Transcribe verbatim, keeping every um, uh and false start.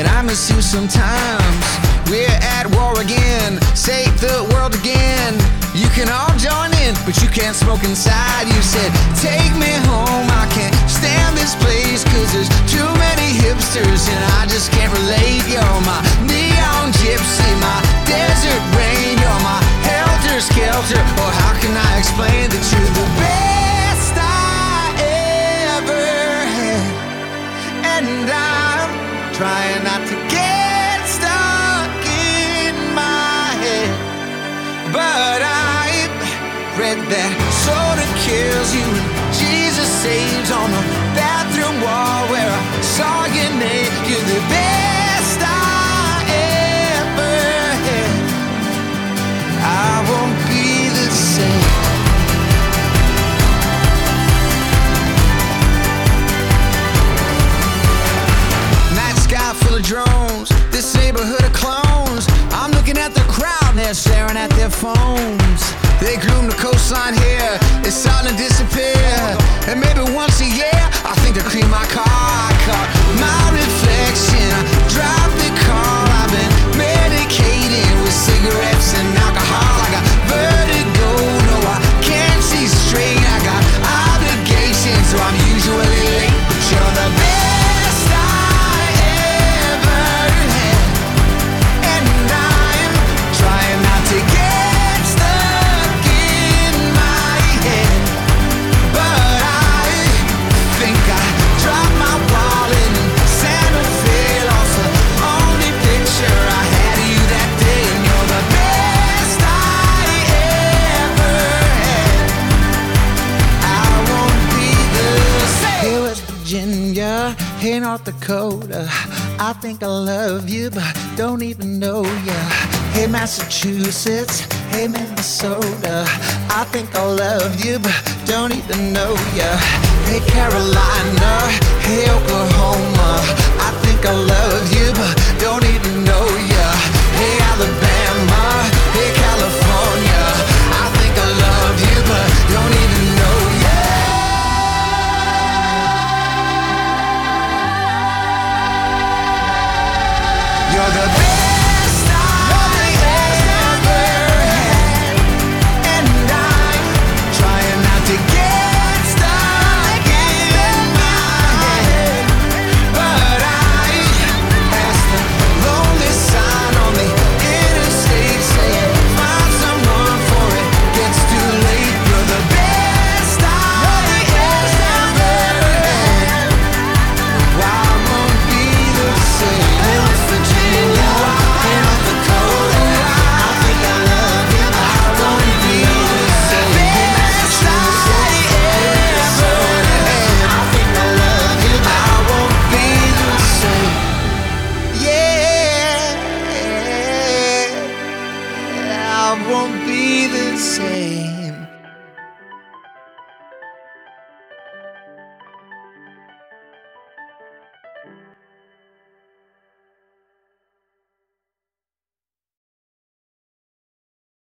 and I miss you sometimes. We're at war again, save the world again. You can all join in, but you can't smoke inside. You said, take me home, I can't stand this place, cause there's too many hipsters and I just can't relate. You're my neon gypsy, my desert rain. You're my helter-skelter, or how can I explain that you're the best I ever had? And I'm trying not to get stuck in my head, but I read that soda kills you and Jesus saves on the bathroom wall where I saw your name. You're the best I ever had. I won't be the same. Night sky full of drones, this neighborhood of clones. I'm looking at the crowd and they're staring at their phones. They groom the coastline here, it's starting to disappear. And maybe once a year, I think to clean my car. I caught my reflection, I drive the car. I've been medicated with cigarettes and alcohol. I got vertigo, no I can't see straight. I got obligations, so I'm usually late. But you're the best I ever had, and I'm trying not to get hey North Dakota, I think I love you, but don't even know ya. Hey Massachusetts, hey Minnesota, I think I love you, but don't even know ya. Hey Carolina, hey Oklahoma, I think I love you, but don't even know ya.